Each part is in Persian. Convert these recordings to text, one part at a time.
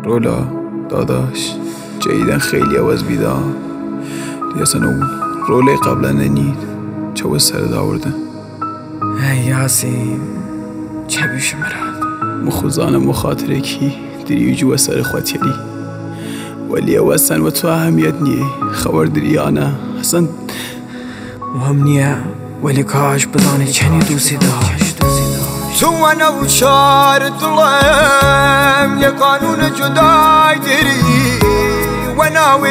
رولا داداش جدیدن خیلی عوض بیدار دیگه اصلا اون روله قبلا ننید چه باید سر داورده ای یاسین چه بیش مراد مخوزان مخاطره کی دری جو سر خاطری ولی اصلا و تو اهمیت نیه خبر داری آنه اصلا مهم نیه ولی کاش بزانی چنی دوستی داشت تو انا و چار دلم یه قانون جدای داری و ناوی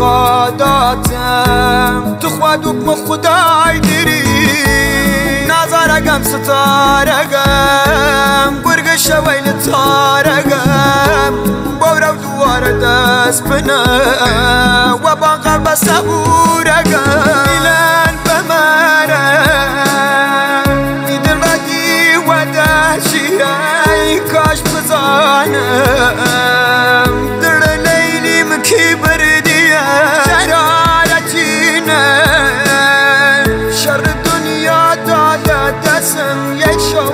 اعتقاداتم تو خواد حکم خدای داری نظرگم ستارگم گرگ شویل تارگم بورو دوار دست بنا و باقر بسبورگم ایلان بمرم میدل بدی و دهشی ای کاش بزانم در لیلیم کی بردیه شرارتینه شر دنیا داده دستم یک شو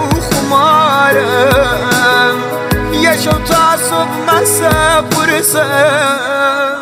خمارم یک شو تا صبح مسا برسم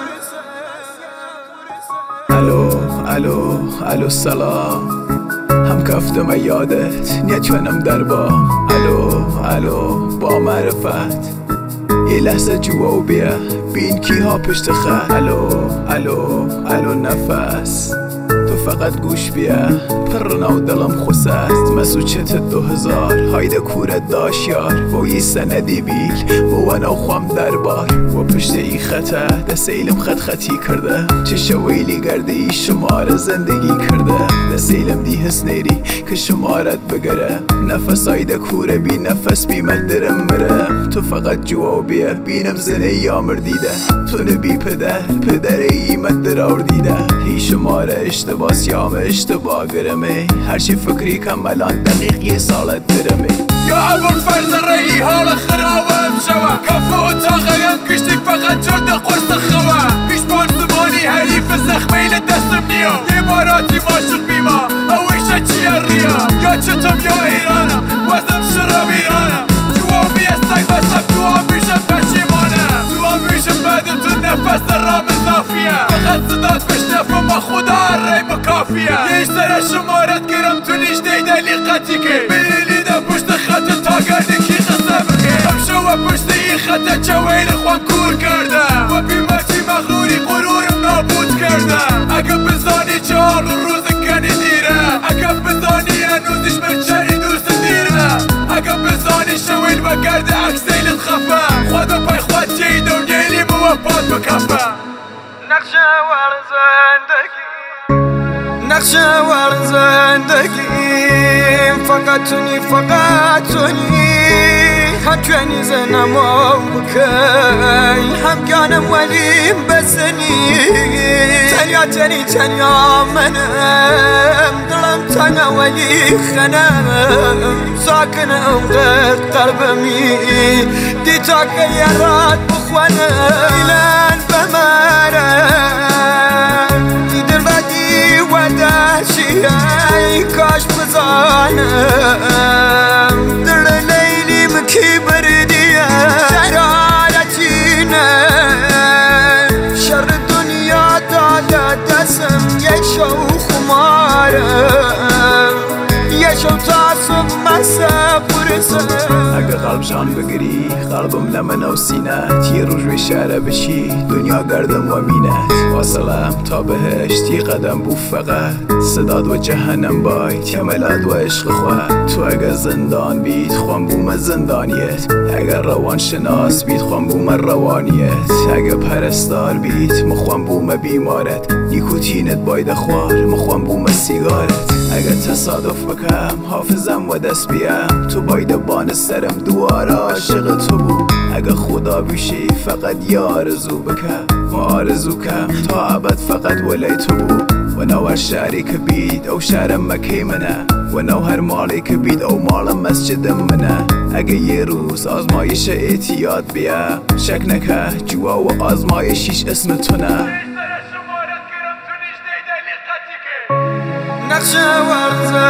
الو سلام هم کفتم یادت نیت کنم در بام الو با معرفت یه لحظه جوا و بیا بین کی ها پشت خط الو نفس تو فقط گوش بیا پرنا و دلم خسست مسوچت 2000 هایده کورت داشت یار و یه سندی بیل و انا خوام دربار و پشت ای خطه دست ایلم خطی کرده چه شویلی گرده شمار زندگی کرده دست ایلم دی حس نیری که شمارت بگره نفس هایده کوره بی نفس بی مدرم مره تو فقط جوا و بیا بینم زنه یامر دیده تو نبی پدر ایمت درار دیده هی شماره اشتباه سیام اشتباه گرمه هرچی فکری کم الان دقیق یه سالت درمه یا عبور فرز رئی حال خراوه امشوه کفه اتاقه کشتی فقط جرد قرص خواه پیشبان زمانی حریف زخمیل دستم نیا عباراتی ماشق بیما اویشه چیه ریا یا چتم یا ایرانم وزم شراب ایرانم جوا بیستک بسم تو آمیشم پشیمانه تو آمیشم بعد تو نفس رام اضافیه فقط صدات بشنفم با خدا ری بکافیه یه سر شمارت گرم تو لیش دیده لیقتی که بلیده پشت خط تا گرده کی قصه بخیر امشو و پشت این خط چویل خوام کور کرده و بیمتی مغروری غرورم نابود کرده اگه بزانی چهار روز کنی دیره اگه بزانی هنوزش مرچری دوست دیره اگه بزانی شویل و گرده اکسیلت خفه خدا پای خود جیده و نیلی موفاد بکفه نقشه ور زندگیم فقط تونی هم کنی زنم و بکی هم گانم ولیم بزنی تنیا منم دلم تنها ولی خنم ساکنم غیر قلبمی دیتا که یارات بخوانم ایلان بمرم دیدر بدی و دهشی ای کاش بزانم در لیلیم کی بردیه شرارتینه شر دنیا داده دستم یک شو خمارم یک شو تا صبح مسا برسم اگه قلب جان بگیری قلبم لمن و سینت یه روز به شهره بشی دنیا گردم و مینت واصلم تا بهشت یه قدم بو فقط صداد و جهنم باید یه ملد و عشق خواهد تو اگه زندان بید خوام بوم زندانیت اگه روان شناس بید خوام بوم روانیت اگه پرستار بید مخوام بوم بیمارت نیکوتینت باید خوار مخوام بوم سیگارت اگه تصادف بکم حافظم و دست بیم تو باید بان سرم دوار عاشق تو بود اگه خدا بیشی فقط یه آرزو بکم و آرزو کم تا عبد فقط ولی تو بود و نو هر شهری که بید او شهرم مکی منه و نو هر مالی که بید او مالم مسجدم منه اگه یه روز آزمایش اعتیاد بیا شک نکه جوا و آزمایشیش اسم تو نه نقشه ور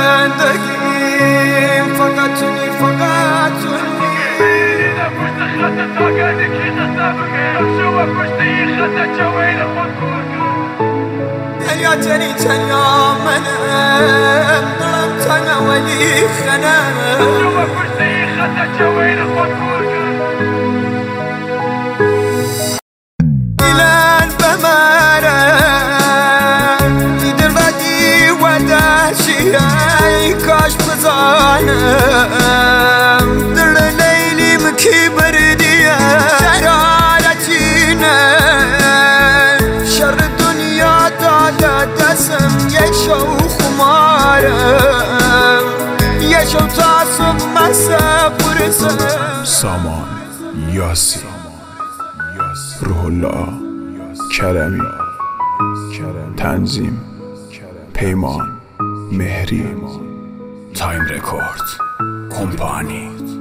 زندگیم فقط تونی تا گردی کی قصه تنیا تنی تنیا منم دلم تنها ولی خنم دیلن بمرم دیدر بدی و دهشی ای کاش بزانم دل لیلیم کی بردیه شرارتینه شر دنیا داده دستم یه شو خمارم یه شو تا صبح مسافرسم. سامان یاسی، روح الله کرمی، تنظیم پیمان مهری، تایم رکورد کمپانی.